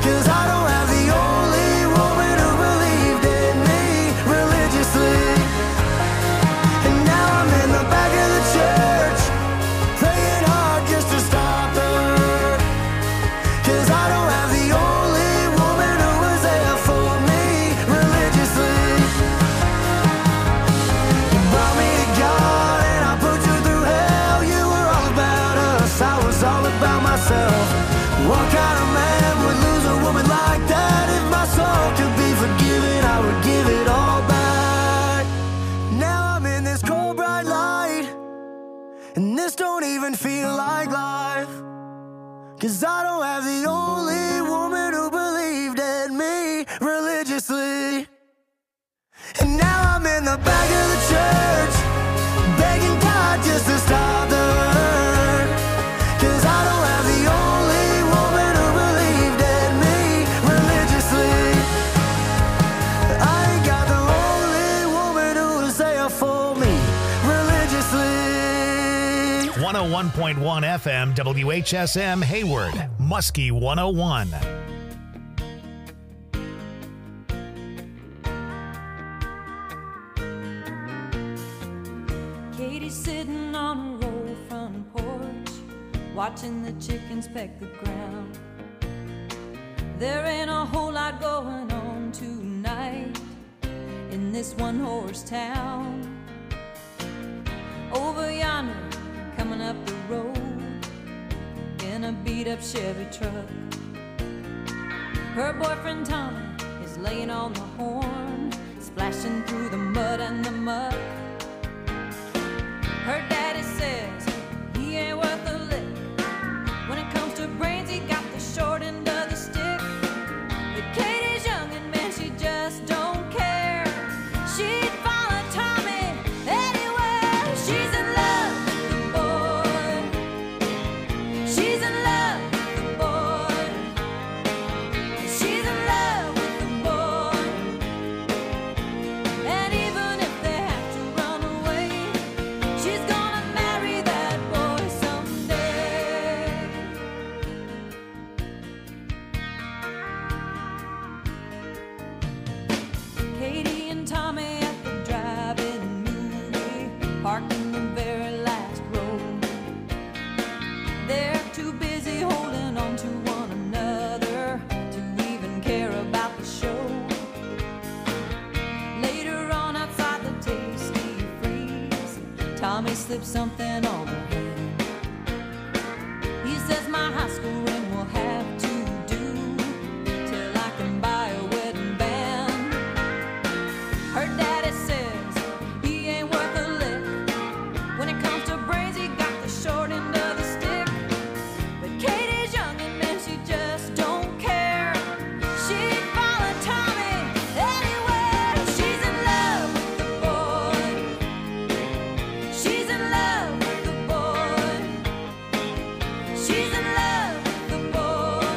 'Cause I don't have the only woman who believed in me religiously. And now I'm in the back of the church, praying hard just to stop her. 'Cause I don't have the only woman who was there for me religiously. You brought me to God and I put you through hell. You were all about us, I was all about myself. What kind of man would lose a woman like that? If my soul could be forgiven, I would give it all back. Now I'm in this cold bright light, and this don't even feel like life. 'Cause I don't have the only woman who believed in me religiously. And now I'm in the back of the church, begging God just to stop the hurt. 'Cause I don't have the only woman who believed in me religiously. I ain't got the only woman who was there for me religiously. 101.1 FM WHSM Hayward, Muskie 101. Katie's sitting on a roll front porch, watching the chickens peck the ground. There ain't a whole lot going on tonight in this one-horse town. Over yonder, coming up the road in a beat-up Chevy truck, her boyfriend Tommy is laying on the horn, splashing through the mud and the muck. Her daddy says he ain't worth a lick. When it comes to brains, he got the short end of the stick. But Katie's young and man, she just don't care. She'd follow Tommy anywhere. She's in love with the boy. She's in love with the boy. She's in love with the boy. And even if they have to run away, she's gonna marry that boy someday. Katie and Tommy at the drive-in movie, parked in the very last row. They're too busy holding on to one another to even care about the show. Later on outside the Tasty Freeze, Tommy slips something on her hand. He says my high school ring will have to do till I can buy a wedding band. Her daddy says he ain't worth a lick. When it comes to brains, he got the short end of the stick. But Katie's young and man, she just don't care. She'd follow Tommy anywhere. She's in love with the boy. She's in love with the boy. She's in love with the boy.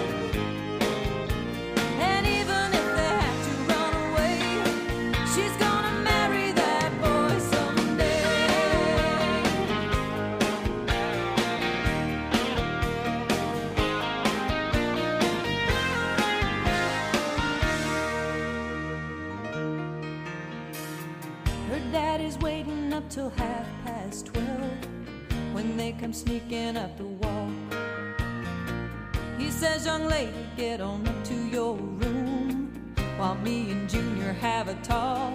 And even if they have to run away, she's gonna marry that boy someday. Her daddy's waiting up till 12:30 when they come sneaking up the walk. He says, young lady, get on up to your room while me and Junior have a talk.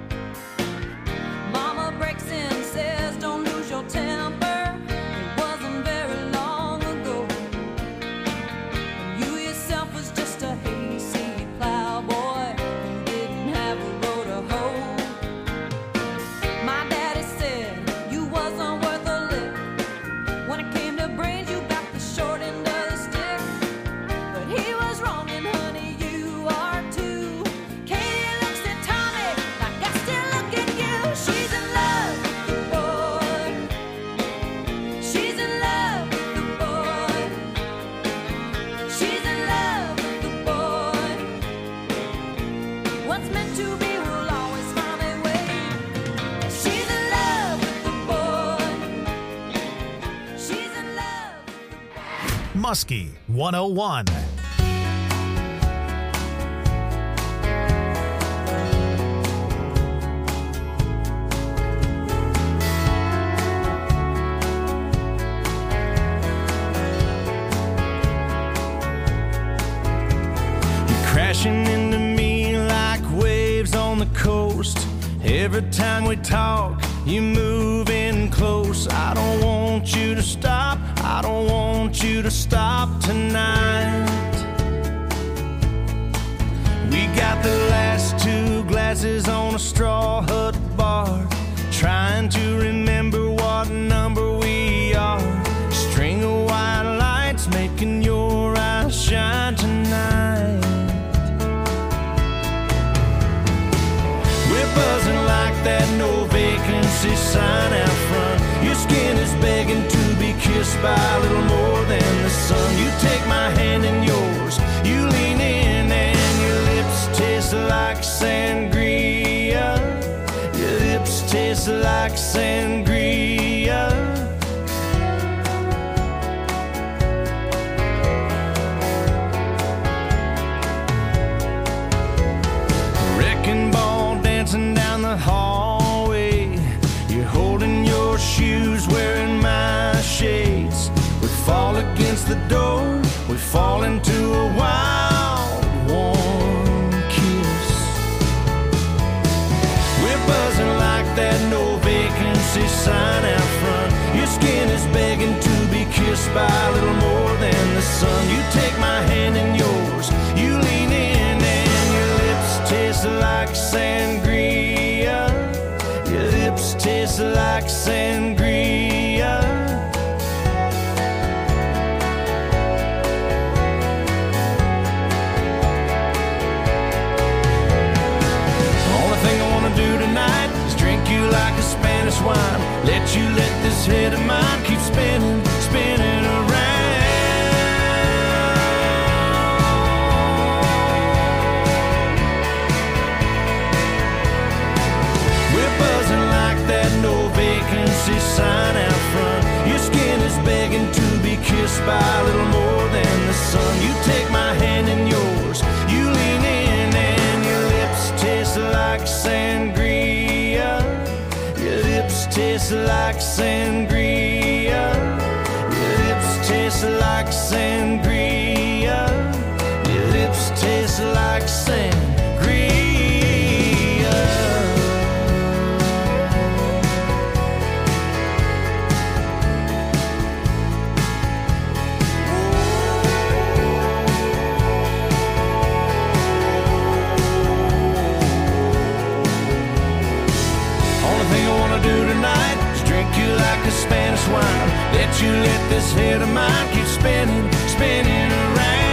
Mama breaks in, says, don't lose your temper. It wasn't very long ago when you yourself was just a hayseed plowboy who didn't have a row to hoe. My daddy said you wasn't worth a lick. When it came to brains, you got the short end of the stick. But he was wrong, and honey, you are too. Katie looks at Tommy like I still look at you. She's in love with the boy. She's in love with the boy. She's in love with the boy. What's meant to be will always find a way. She's in love with the boy. She's in love with the boy. Muskie 101. crashing into me like waves on the coast. Every time we talk, you move in close. I don't want you to stop, I don't want you to stop tonight. We got the last 2 glasses on a straw hut bar, trying to remember what number we are. String of white lights making your eyes shine tonight. We're buzzing like that no vacancy sign out front. Your skin is begging to be kissed by a little more than the sun. You take my hand in yours, you lean in, and your lips taste like sangria. Your lips taste like sangria. Wrecking ball dancing down the hallway. You're holding your shoes, wearing my shades. We fall against the door, we fall into a wild, warm kiss. We're buzzing like that no vacancy sign out front. Your skin is begging to be kissed by a little more than the sun. You take my hand in yours, you lean in, and your lips taste like sangria. Your lips taste like sangria. Only thing I wanna do tonight is drink you like a Spanish wine. Let you let this head of mine keep spinning, spinning around. That no vacancy sign out front. Your skin is begging to be kissed by a little more than the sun. You take my hand in yours, you lean in, and your lips taste like sangria. Your lips taste like sangria. Your lips taste like sangria. Your lips taste like sangria. Like a Spanish wine, let you let this head of mine keep spinning, spinning around.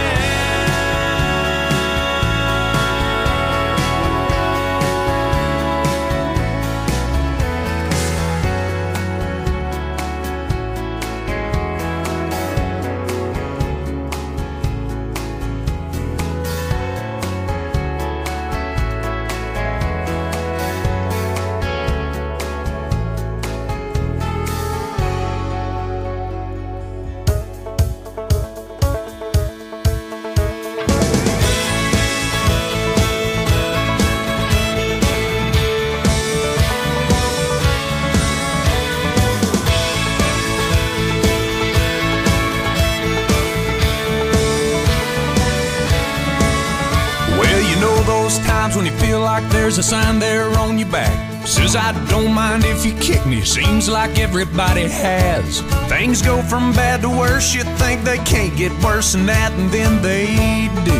When you feel like there's a sign there on your back says I don't mind if you kick me. Seems like everybody has. Things go from bad to worse. You think they can't get worse than that, and then they do.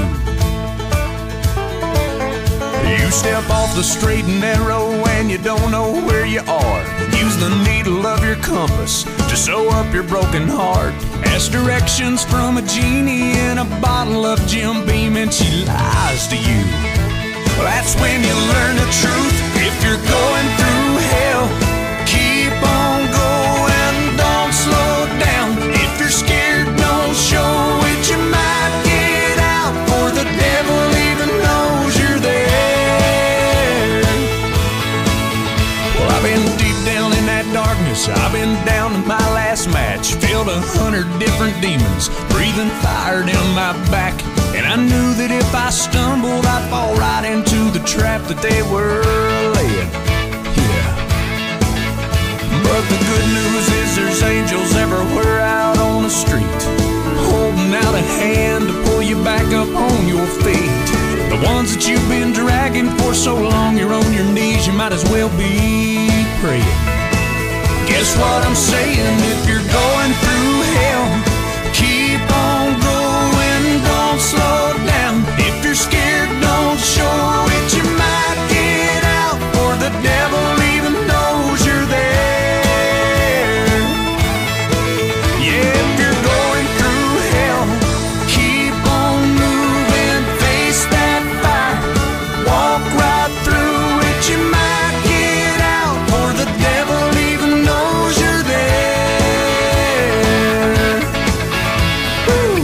You step off the straight and narrow and you don't know where you are. Use the needle of your compass to sew up your broken heart. Ask directions from a genie in a bottle of Jim Beam and she lies to you. That's when you learn the truth. If you're going through hell, keep on going, don't slow down. If you're scared, don't show it. You might get out, for the devil even knows you're there. Well, I've been deep down in that darkness. I've been down to my last match. Filled 100 different demons, breathing fire down my back. And I knew that if I stumbled, I'd fall right into the trap that they were laying. Yeah. But the good news is there's angels everywhere out on the street, holding out a hand to pull you back up on your feet. The Ones that you've been dragging for so long, you're on your knees, you might as well be praying. Guess what I'm saying? If you're going through hell, keep on going, don't slow down. If you're scared, don't show it, you might get out, or the devil even knows you're there. Yeah, if you're going through hell, keep on moving, face that fire, walk right through it, you might get out, or the devil even knows you're there. Woo.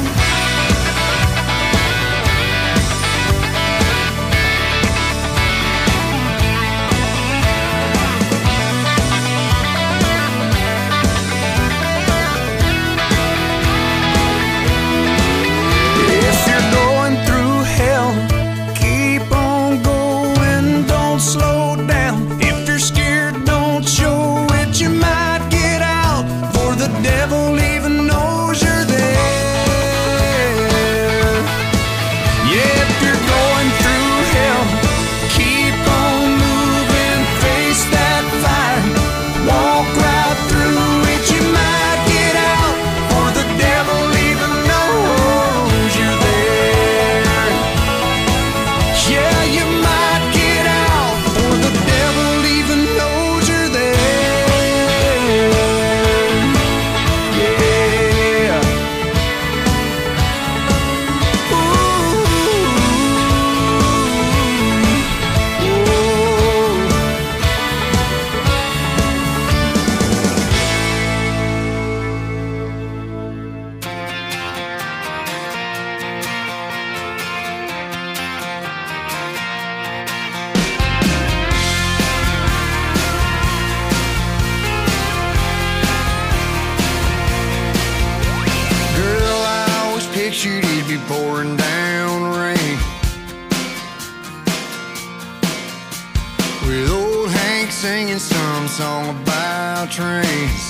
If you're going through hell, keep on going, don't slow down. If you're scared, don't show it, you might get out, for the devil even knows you're there. Yeah, if you're going through hell, keep on moving, face that fire, walk right through it, you might get out, for the devil even knows you're there. Yeah, you might get out, for the devil even knows you're there. Yeah. Girl, I always pictured it'd be pouring down rain, with old Hank singing some song about trains.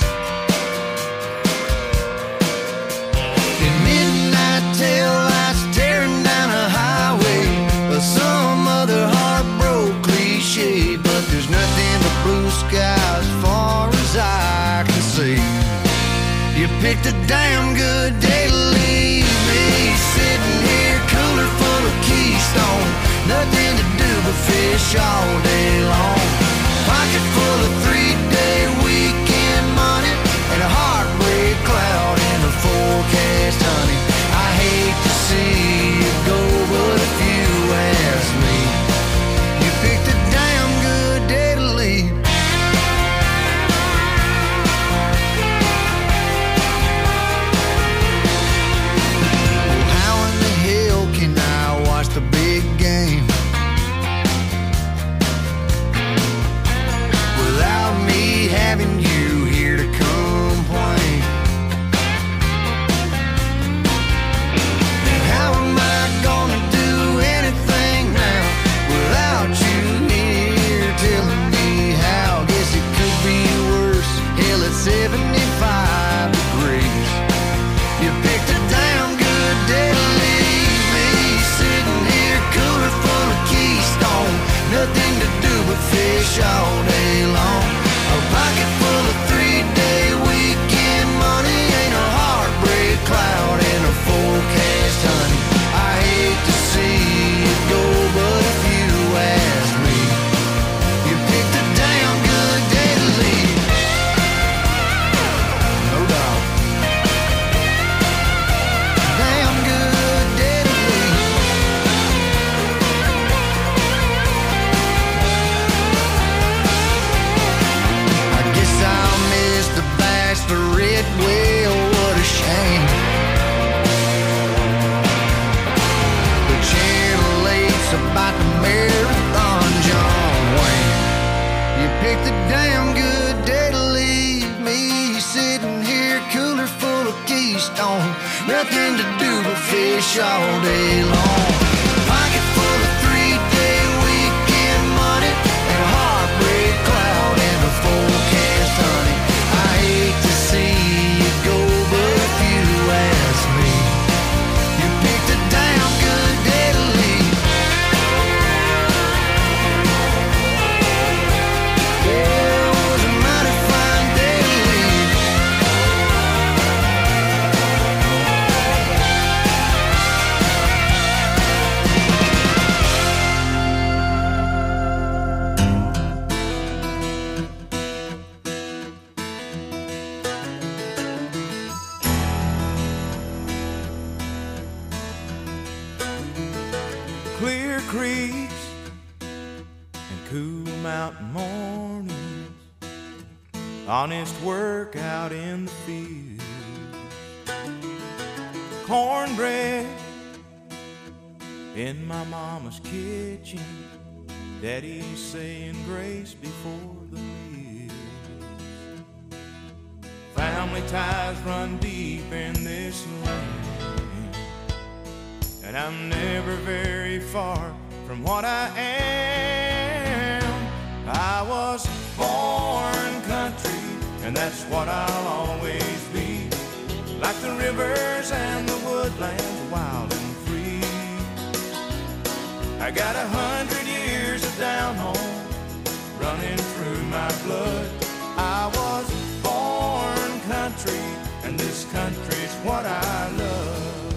In midnight tail lights tearing down a highway, or some other heartbroken cliche, but there's nothing but blue skies as far as I can see. You picked a damn good day to leave me, sitting here cooler full of Keystone, nothing to do but fish all day long. Pocket full of 3-day weekend money, and a heartbreak cloud in the forecast, honey. I hate to see you go, but if you ask me, you picked a damn good day to leave. How in the hell can I watch the big game without me having you here to complain? And how am I gonna do anything now without you here telling me how? Guess it could be worse. Hell, it's 75 degrees. You picked a damn good day to leave me, sitting here cooler full of Keystone, nothing to do but fish all day long. A pocket full of 3-day weekend money, ain't a heartbreak cloud in a forecast, honey. I hate to see you go, but if you ask me, you picked a damn good day to leave. No doubt. Damn good day to leave. I guess I'll miss the bachelorette, well, what a shame. The Channel 8's about the marathon, John Wayne. You picked a damn good day to leave me, sitting here cooler full of Keystone, nothing to do but fish all day long. Pocket full of 3-day weekend money, and a heartbreak cloud in the forecast, honey. I hate to see you go, but if you ask me, you picked a damn good day to leave. clear creeks and cool mountain mornings, honest work out in the field, cornbread in my mama's kitchen, Daddy saying grace before the meal. Family ties run deep in this land, and I'm never very far from what I am. I was born country, and that's what I'll always be. Like the rivers and the woodlands, wild and free. I got 100 years of down home running through my blood. I was born country, and this country's what I love.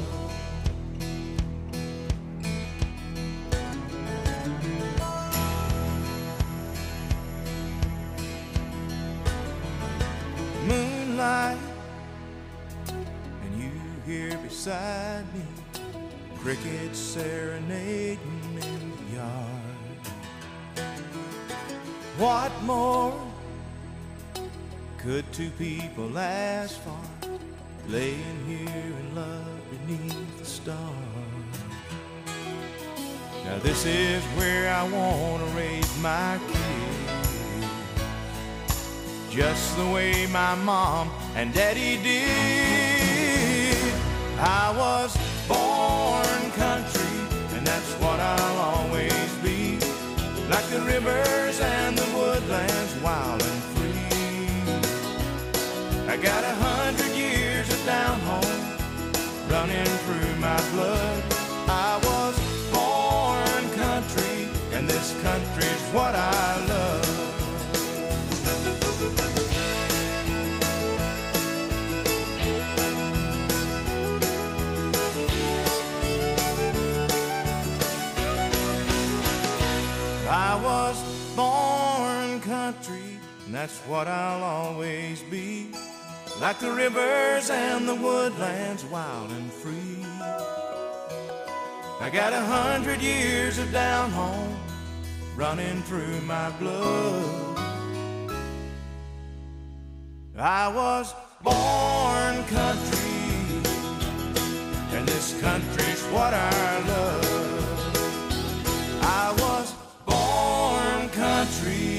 Moonlight, and you here beside me, crickets serenading in the yard. What more could two people ask for, laying here in love beneath the stars? Now this is where I want to raise my kids, just the way my mom and daddy did. I was born country, and that's what I'll always be. Like the rivers and the woodlands, wild and free. I got 100 years of down home running through my blood. I was born country, and this country's what I love. I was born country, and that's what I'll always be. Like the rivers and the woodlands, wild and free. I got 100 years of down home running through my blood. I was born country, and this country's what I love. I was born country.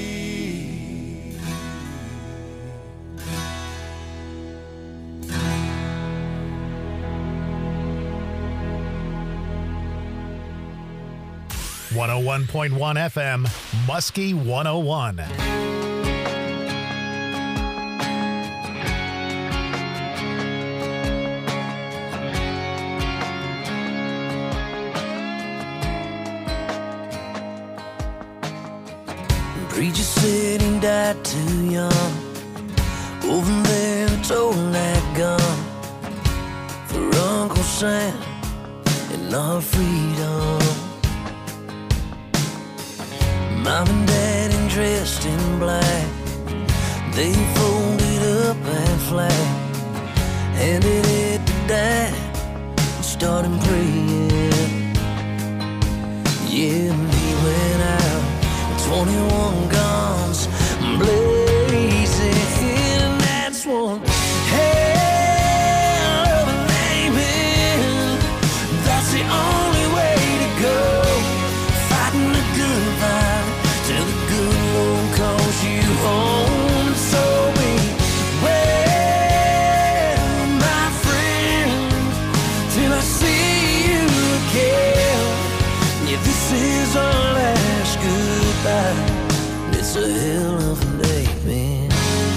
101.1 FM, Muskie 101. Preacher said he died too young. Over there, told that gun for Uncle Sam and our freedom. Mom and Daddy dressed in black, they folded up that flag, handed it to Dad and started praying. Yeah, and he went out, 21 guns blazing, and that's one hell of a name. That's the only way to go, fighting the good fight till the good Lord calls you home. So beware, my friend, till I see you again. Yeah, this is our last goodbye. It's a hell of a day, man.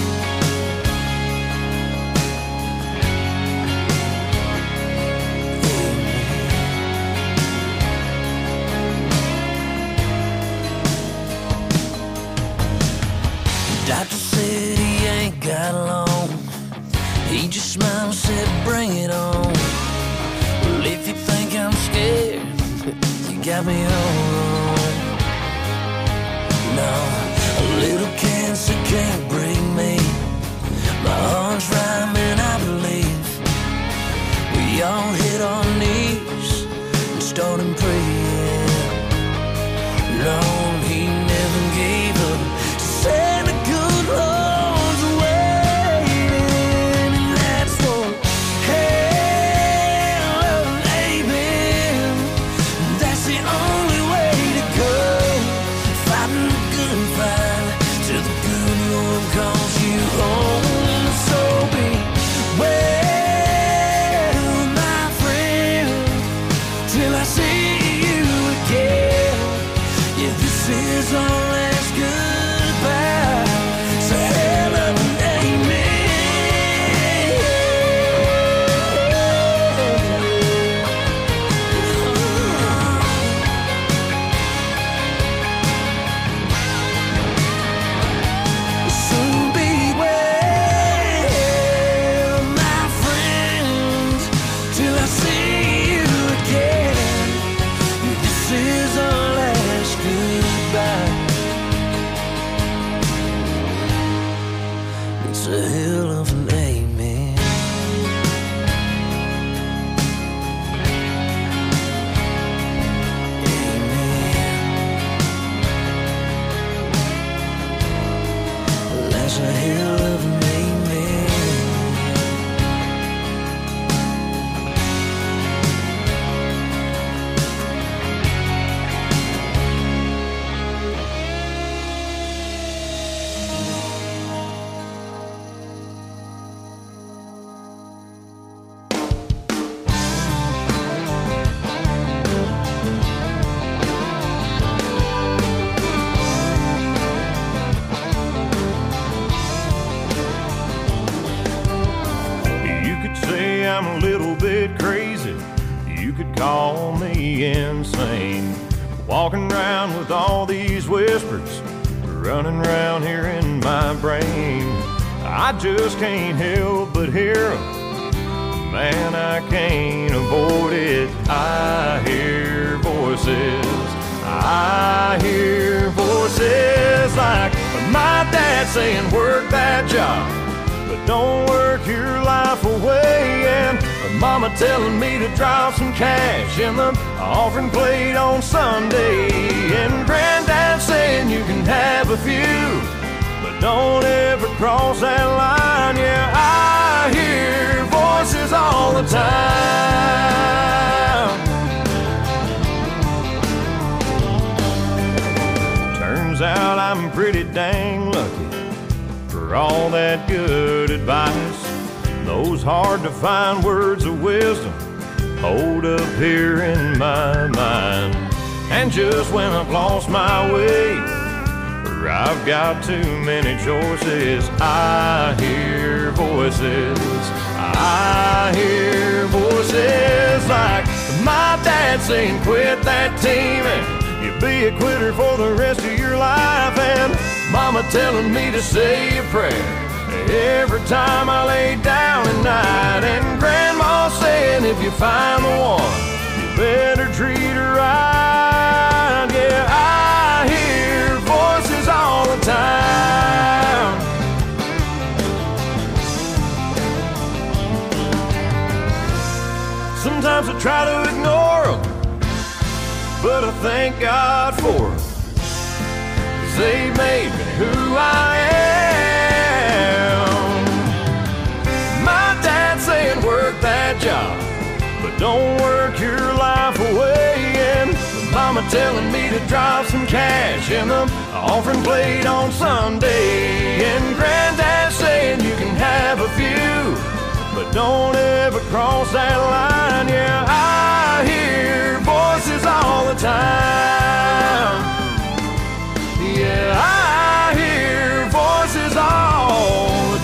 Doctor said he ain't got long. He just smiled and said, bring it on. Well, if you think I'm scared, you got me all wrong. No, a little cancer can't break me. My heart's right, man, I believe. We all hit our knees and started praying. Lord, he never gave up. Said the good Lord's waiting, and that's for hell of an amen. That's the only way to go. Fighting the good fight till the good Lord calls you home. So be well, my friend, till I see you again. Yeah, this is our last goodbye. So hell of an So be well, my friends, till I see you again. This is our last goodbye. It's a hell of an amen. Amen. That's a hell of an amen. You could say I'm a little bit crazy. You could call me insane. Walking around with all these whispers running around here in my brain. I just can't help but hear 'em. Man, I can't avoid it. I hear voices. I hear voices like my dad saying, work that job, but don't work your life away. And mama telling me to drop some cash in the offering plate on Sunday. And granddad saying you can have a few, but don't ever cross that line. Yeah, I hear voices all the time. Turns out I'm pretty dang lucky for all that good advice. Those hard to find words of wisdom hold up here in my mind. And just when I've lost my way, or I've got too many choices, I hear voices. I hear voices like my dad saying, quit that team and you'll be a quitter for the rest of your life. And mama telling me to say a prayer every time I lay down at night. And grandma saying if you find the one, you better treat her right. Yeah, I hear voices all the time. Sometimes I try to ignore them, but I thank God for them, 'cause they made me who I am. My dad saying work that job, but don't work your life away. And mama telling me to drop some cash in the offering plate on Sunday. And granddad saying you can have a few, but don't ever cross that line. Yeah, I hear voices all the time. Yeah, I hear voices all the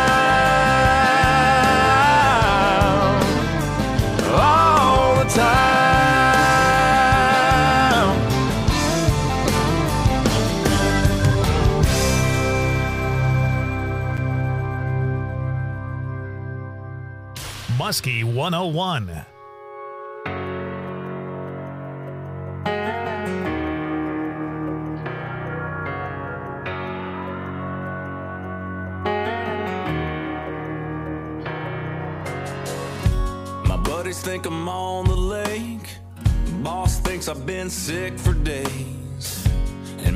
time. All the time. Muskie 101. My buddies think I'm on the lake. Boss thinks I've been sick for days.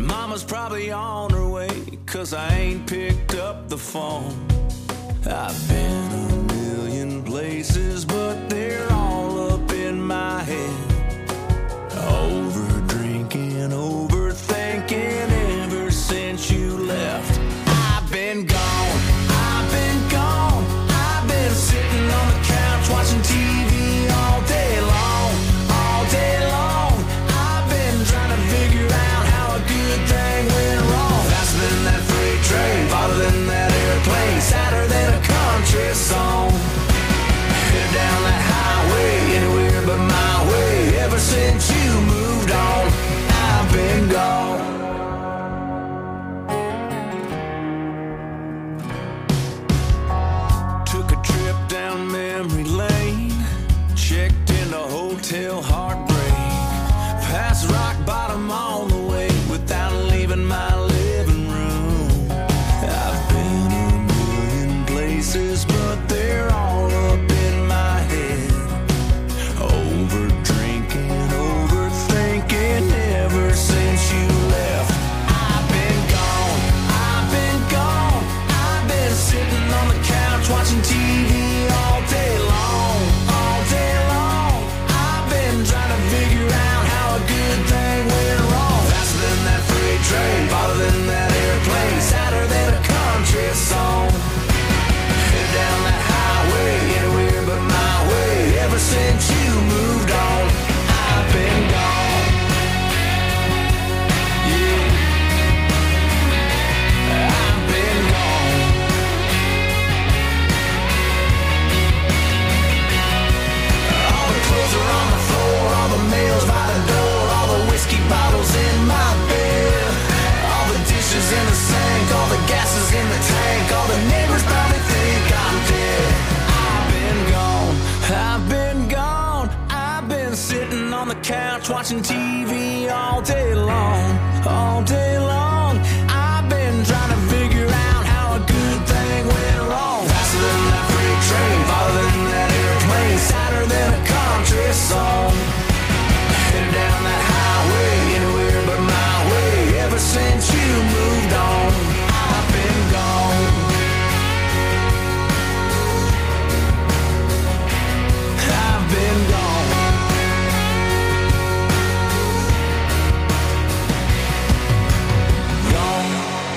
Mama's probably on her way, 'cause I ain't picked up the phone. I've been a million places, but they're all up in my head. Over drinking, overthinking ever since you left. I've been gone, I've been gone. I've been sitting on the couch watching TV all day long, all day long. I've been trying to figure out how a good thing went wrong. Faster than that freight train, farther than that airplane, sadder than a country song. Headed down that highway, anywhere but my way. Ever since you moved on, I've been gone. Took a trip down memory lane, checked into Hotel Heartbreak, past rock bottom on the way without leaving my living room. I've been a million places, but they're all up in my head. Over drinking, overthinking ever since you left. I've been gone, I've been gone. I've been sitting on the couch watching TV all day long, all day long. I've been trying to figure out how a good thing went wrong. Faster than that freight train, farther than that airplane, sadder than a country song. Headed down that highway, anywhere but my way. Ever since you moved on, I've been gone. Yeah, I've been gone. All the clothes are on the floor, all the mail's by the door, all the whiskey bottles in my bed, all the dishes in the sink, all the gas is in the tank, all the neighbors probably think I'm dead. I've been gone, I've been gone. I've been sitting on the couch watching TV all day long, all day long. I've been trying to figure out how a good thing went wrong. Faster than that freight train, farther than that airplane, sadder than a country song. Headed down that highway, anywhere but my way. Ever since you moved on, I've been gone. I've been gone. Gone.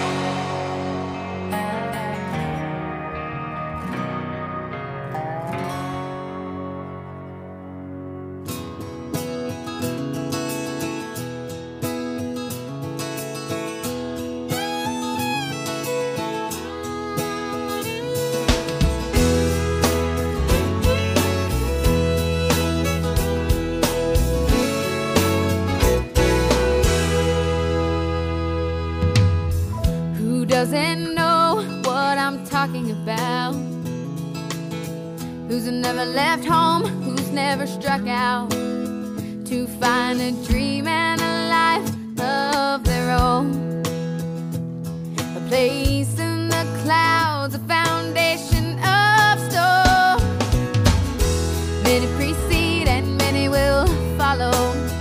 Who doesn't know what I'm talking about? Who's never left home, who's never struck out to find a dream and a life of their own? A place in the clouds, a foundation of stone. Many precede and many will follow.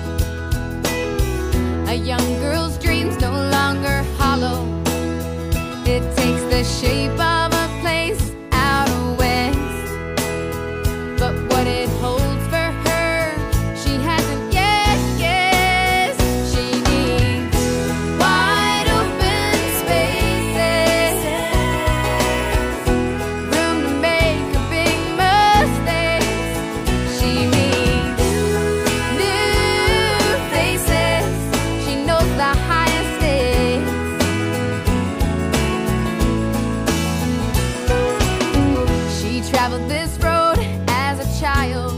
A young girl's dreams no longer hollow. It takes the shape of a place out west, but what it holds for her, she hasn't yet guessed. She needs wide open spaces, room to make a big mistake. She needs new faces. She knows the highest stakes. She traveled this road as a child,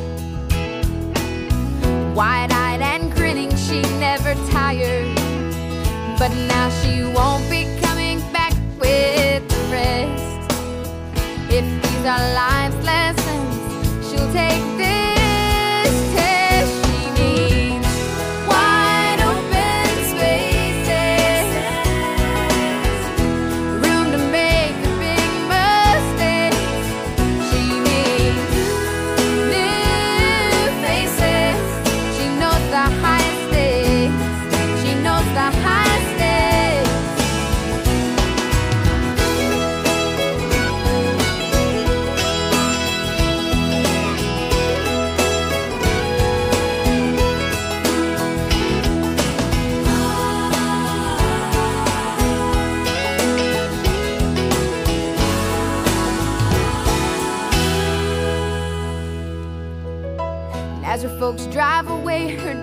wide-eyed and grinning, she never tired. But now she won't be coming back with the rest. If these are life's lessons, she'll take this test. She needs wide open spaces, room to make a big mistake. She needs new faces. She knows the highest stakes. She knows the highest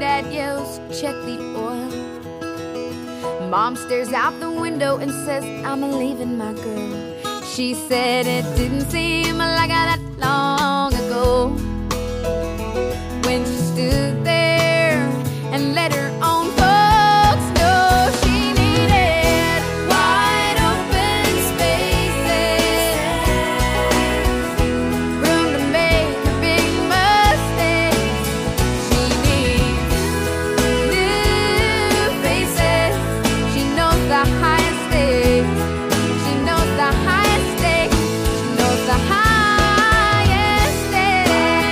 Dad yells, check the oil. Mom stares out the window and says, I'm leaving my girl. She said it didn't seem like that long ago when she stood there and let her own folks know she needed wide open spaces, room to make her big mistakes. She needs new faces. She knows the highest stakes. She knows the highest stakes. She knows the highest stakes.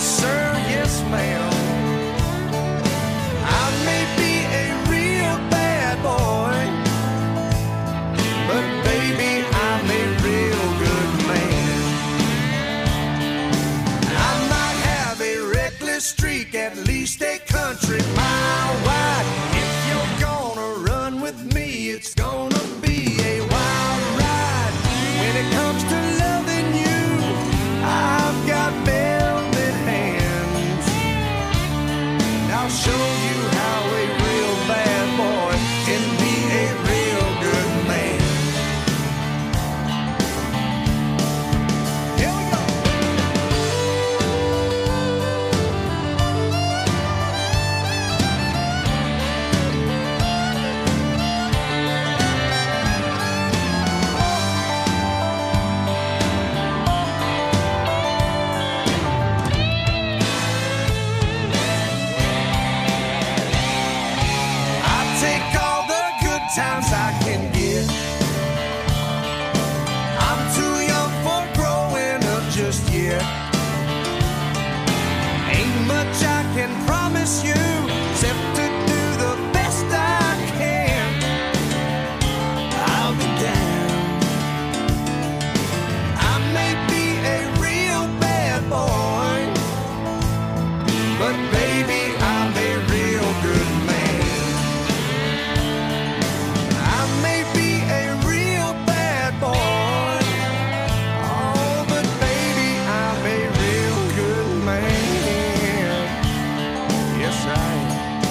sir, yes, ma'am. I may be a real bad boy, but baby, I'm a real good man. I might have a reckless streak, at least a country mile wide. If you're gonna run with me, it's gonna be a wild ride. When it comes to loving you, I've got velvet hands. And I'll show you how a real bad boy can be a real good man. Here we go. I take all the good times I can get. I'm too young for growing up just yet. Ain't much I can promise you, except to do the best I can. I'll be damned. I may be a real bad boy, but baby, I'm a real good man. I may be a real bad boy, oh, but baby, I'm a real good man. Yes, I am.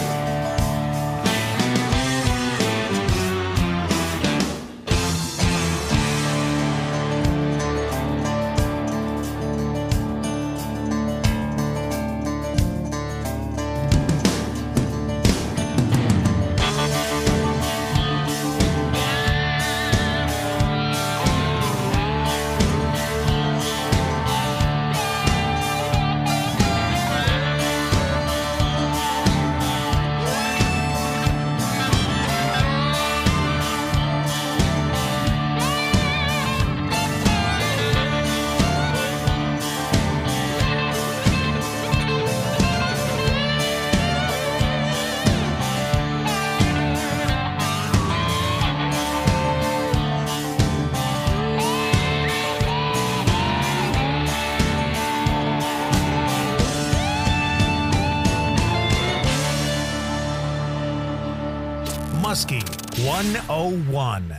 Muskie 101.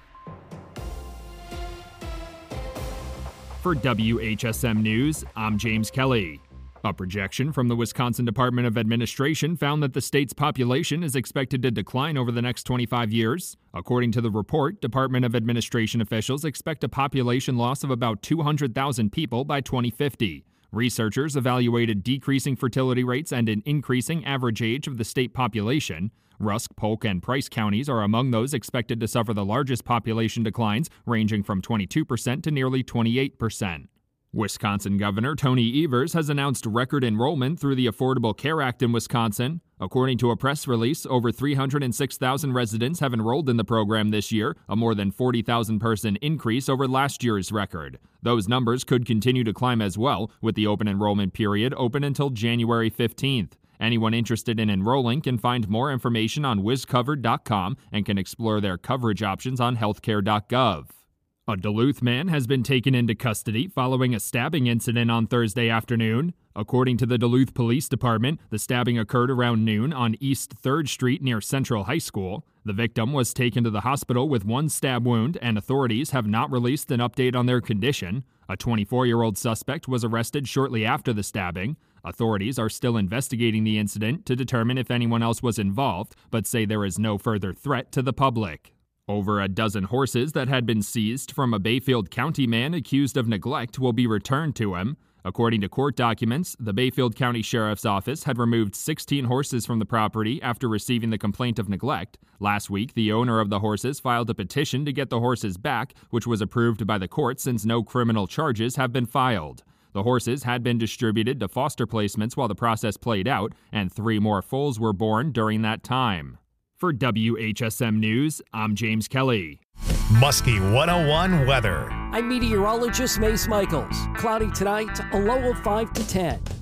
For WHSM News, I'm James Kelly. A projection from the Wisconsin Department of Administration found that the state's population is expected to decline over the next 25 years. According to the report, Department of Administration officials expect a population loss of about 200,000 people by 2050. Researchers evaluated decreasing fertility rates and an increasing average age of the state population. Rusk, Polk, and Price counties are among those expected to suffer the largest population declines, ranging from 22% to nearly 28%. Wisconsin Governor Tony Evers has announced record enrollment through the Affordable Care Act in Wisconsin. According to a press release, over 306,000 residents have enrolled in the program this year, a more than 40,000 person increase over last year's record. Those numbers could continue to climb as well, with the open enrollment period open until January 15th. Anyone interested in enrolling can find more information on wiscovered.com and can explore their coverage options on healthcare.gov. A Duluth man has been taken into custody following a stabbing incident on Thursday afternoon. According to the Duluth Police Department, the stabbing occurred around noon on East 3rd Street near Central High School. The victim was taken to the hospital with one stab wound, and authorities have not released an update on their condition. A 24-year-old suspect was arrested shortly after the stabbing. Authorities are still investigating the incident to determine if anyone else was involved, but say there is no further threat to the public. Over a dozen horses that had been seized from a Bayfield County man accused of neglect will be returned to him. According to court documents, the Bayfield County Sheriff's Office had removed 16 horses from the property after receiving the complaint of neglect. Last week, the owner of the horses filed a petition to get the horses back, which was approved by the court since no criminal charges have been filed. The horses had been distributed to foster placements while the process played out, and 3 more foals were born during that time. For WHSM News, I'm James Kelly. Muskie 101 weather. I'm meteorologist Mace Michaels. Cloudy tonight, a low of 5 to 10.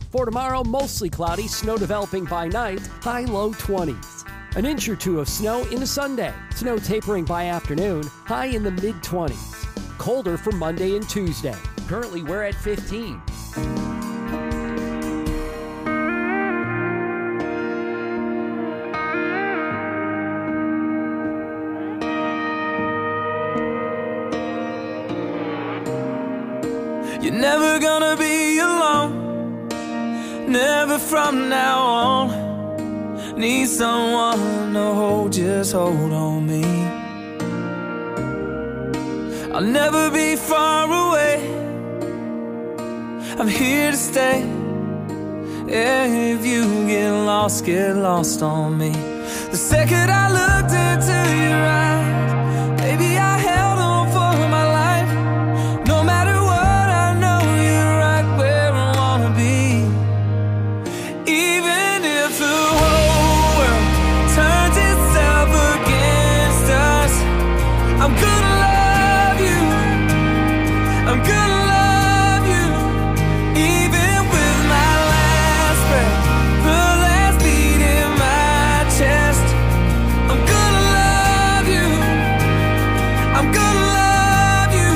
For tomorrow, mostly cloudy, snow developing by night, high low 20s. An inch or two of snow into Sunday. Snow tapering by afternoon, high in the mid-20s. Colder for Monday and Tuesday. Currently, we're at 15. You're never gonna be alone, never from now on. Need someone to hold, just hold on me. I'll never be far away, I'm here to stay. Yeah, if you get lost on me. The second I looked into your eyes, baby, I held on for my life. No matter what, I know you're right where I wanna be. Even if the whole world turns itself against us, I'm gonna love you, I'm gonna love you. Even with my last breath, the last beat in my chest, I'm gonna love you, I'm gonna love you.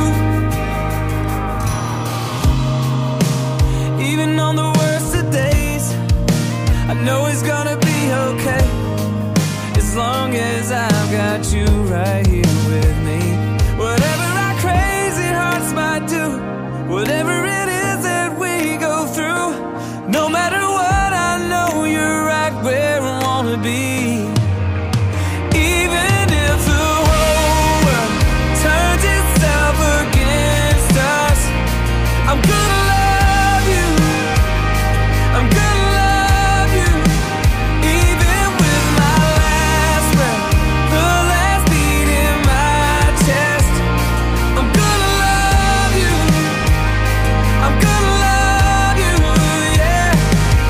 Even on the worst of days, I know it's gonna be okay, as long as I've got you right here with me. Whatever our crazy hearts might do, whatever it is that we go through, no matter what, I know you're right where I wanna be. Even if the whole world turns itself against us, I'm gonna love you, I'm gonna love you. Even with my last breath, the last beat in my chest, I'm gonna love you, I'm gonna love you, yeah.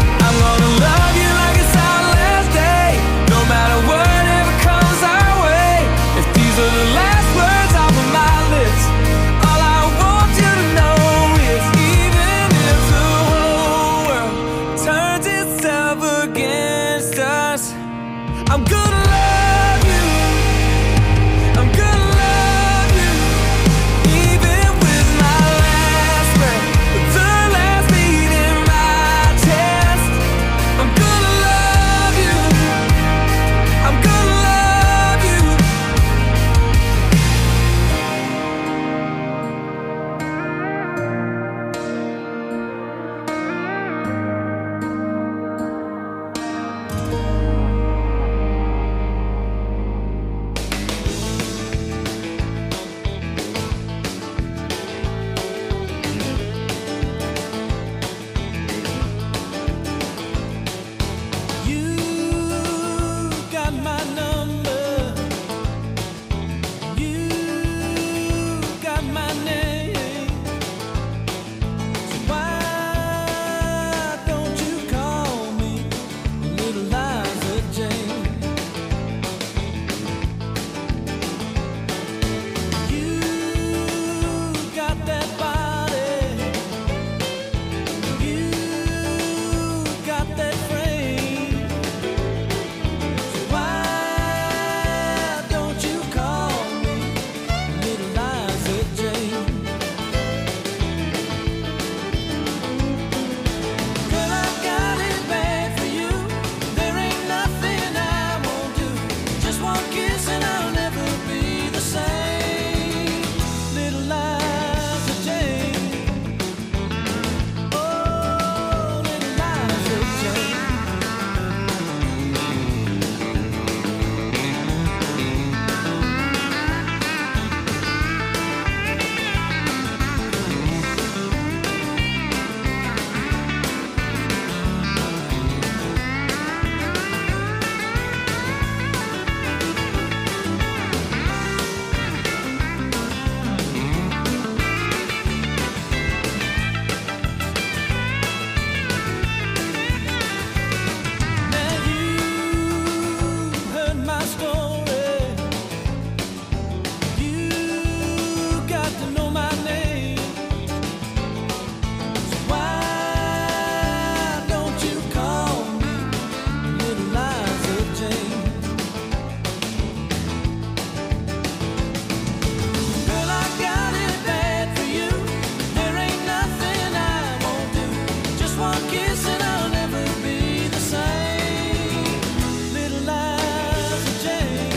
kiss and I'll never be the same. Little Liza Jane.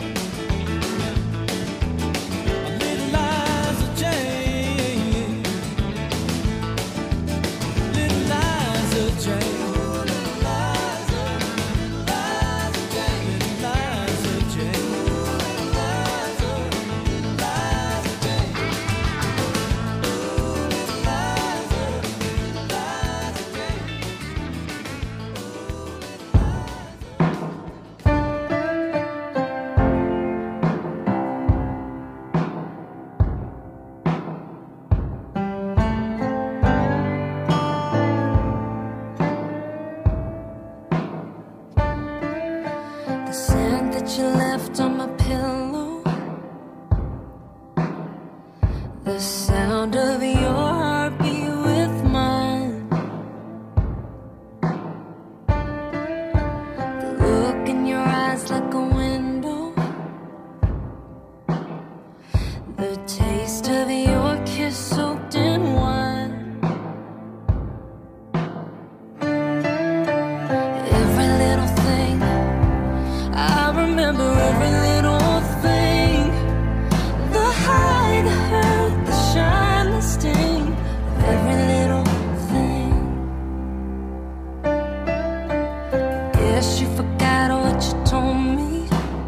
Little Liza Jane. Little Liza Jane. The scent that you left on my pillow, the sound of your heartbeat with mine, the look in your eyes like a window, the taste of your kiss soaked in wine. Every little thing, I remember every little thing. The high, the hurt, the shine, the sting of every little thing. Guess you forgot what you told me,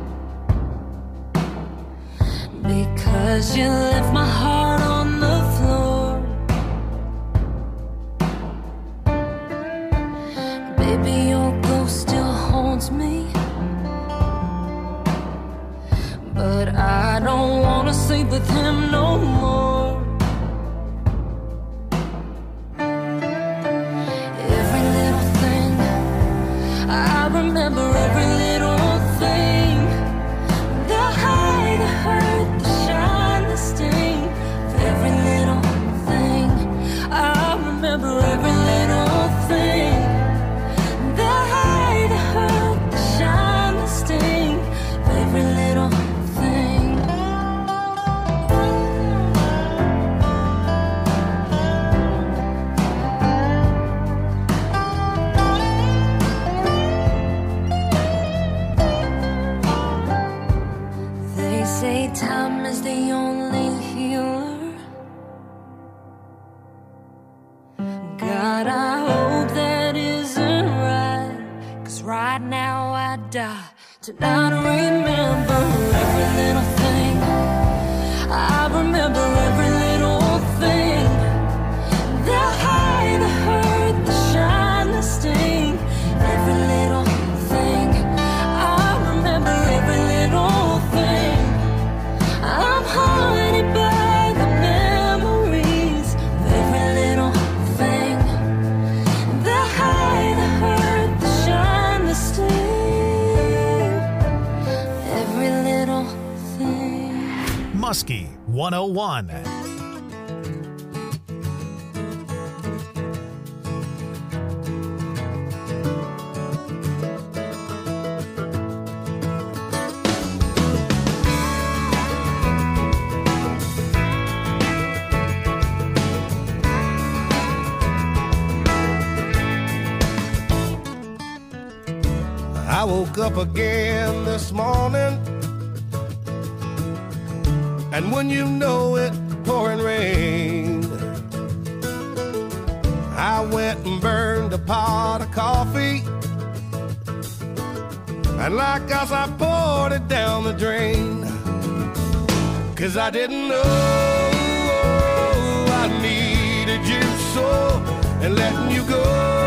because you left my heart on the floor. Baby, your ghost still haunts me, but I don't wanna sleep with him no more. Every little thing, I remember every little thing. The high, the hurt, the shine, the sting of every little thing. I remember every little thing. The high, the hurt, the shine, the sting of every little thing. They say time is the only healer. God, I hope that isn't right, 'cause right now I die to not remember every little thing. I remember every little thing. The high, the hurt, the shine, the sting, every little thing. I remember every little thing. I'm haunted by the memories of every little thing. The high, the hurt, the shine, the sting, every little thing. Muskie 101. I woke up again this morning, and when you know it, pouring rain. I went and burned a pot of coffee, and like us, I poured it down the drain. 'Cause I didn't know I needed you so, and letting you go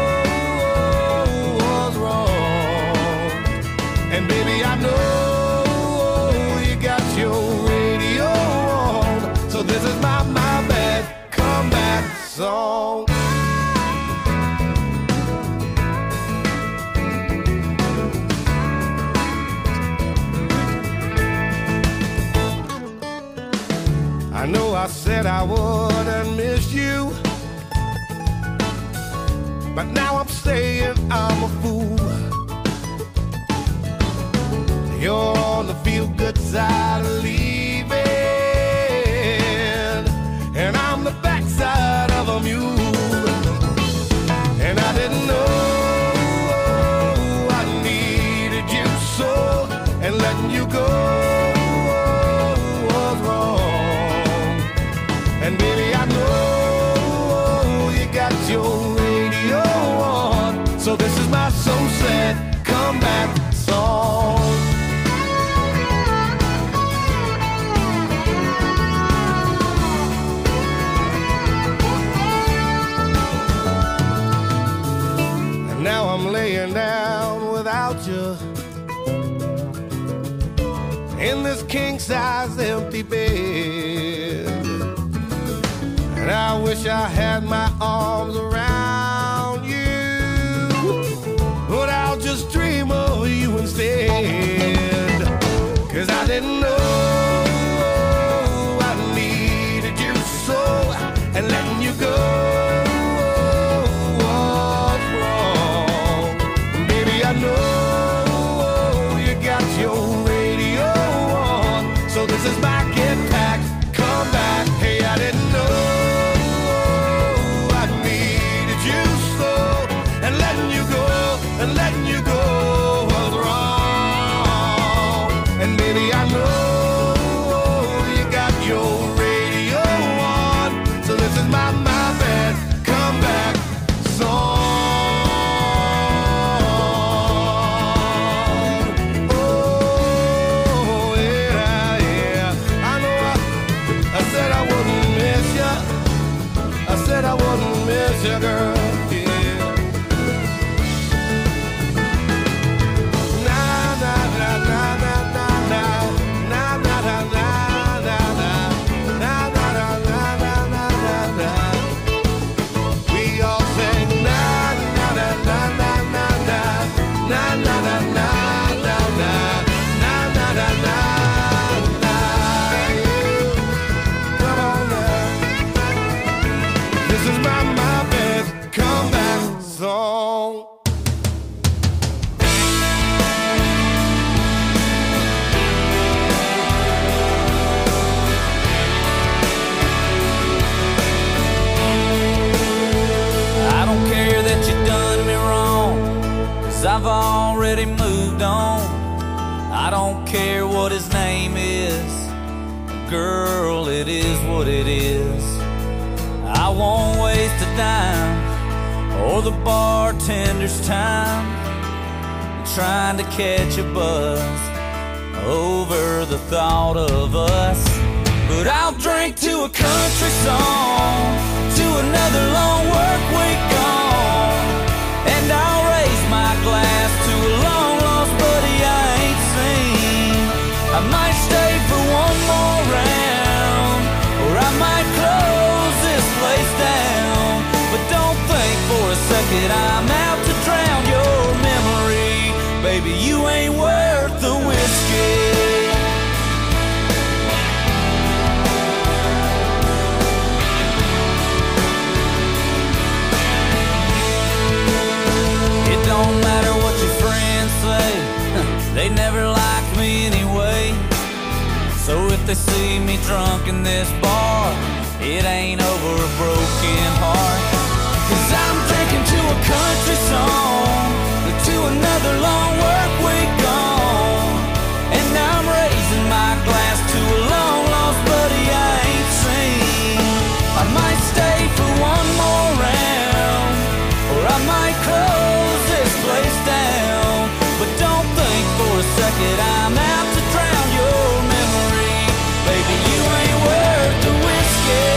was wrong. And baby, I know you got your radio on, so this is my bad comeback song. I know I said I wouldn't miss you, but now I'm saying I'm a fool. You're on the feel-good side of leaving, and I'm the backside of a mule. And I without you in this king-size empty bed. And I wish I had my arms around you, but I'll just dream of you instead. 'Cause I didn't know I needed you so, and letting you go was wrong. Baby, I know you got your radio on, so this is my get back, come back. Hey, I didn't know I needed you so, and letting you go was wrong. And baby, I know you got your radio on, so this is my bad comeback song. Oh yeah, yeah. I know I said I wouldn't miss you. I said I wouldn't miss you, girl. I've already moved on. I don't care what his name is. Girl, it is what it is. I won't waste a dime or the bartender's time trying to catch a buzz over the thought of us. But I'll drink to a country song, to another long work week gone, and I'll raise my glass to a long-lost buddy I ain't seen. I might stay for one more round, or I might close this place down. But don't think for a second I'm out to drown your memory. Baby, you ain't worth the whiskey. Don't matter what your friends say, they never liked me anyway. So if they see me drunk in this bar, it ain't over a broken heart. 'Cause I'm drinking to a country song, to another long work week gone, and I'm raising my glass to a long lost buddy I ain't seen. I might stay for one more round, or I might close this place down. But don't think for a second I'm out to drown your memory. Baby, you ain't worth the whiskey.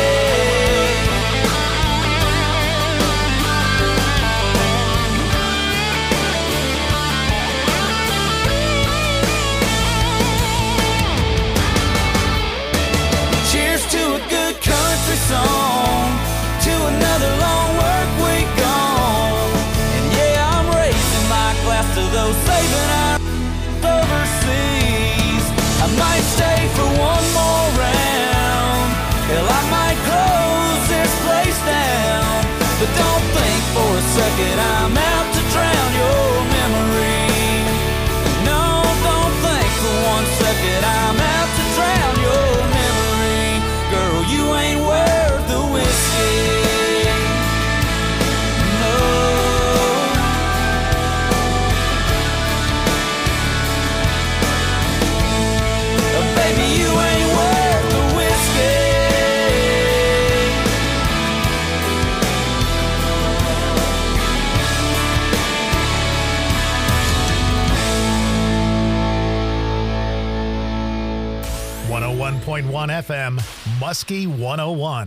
Cheers to a good country song, to another long work week gone. And yeah, I'm raising my glass to those saving our overseas. I might stay for one more round, hell, I might close this place down. But don't think for a second I'm out to drown your memory. No, don't think for one second I'm out to drown your memory. Girl, you ain't worth the whiskey. No. Baby, you ain't worth the whiskey. 101.1 FM, Muskie 101.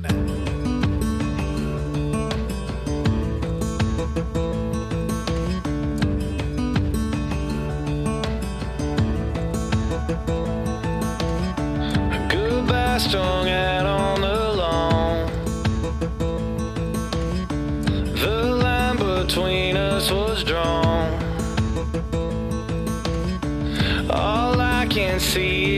was drawn. All I can see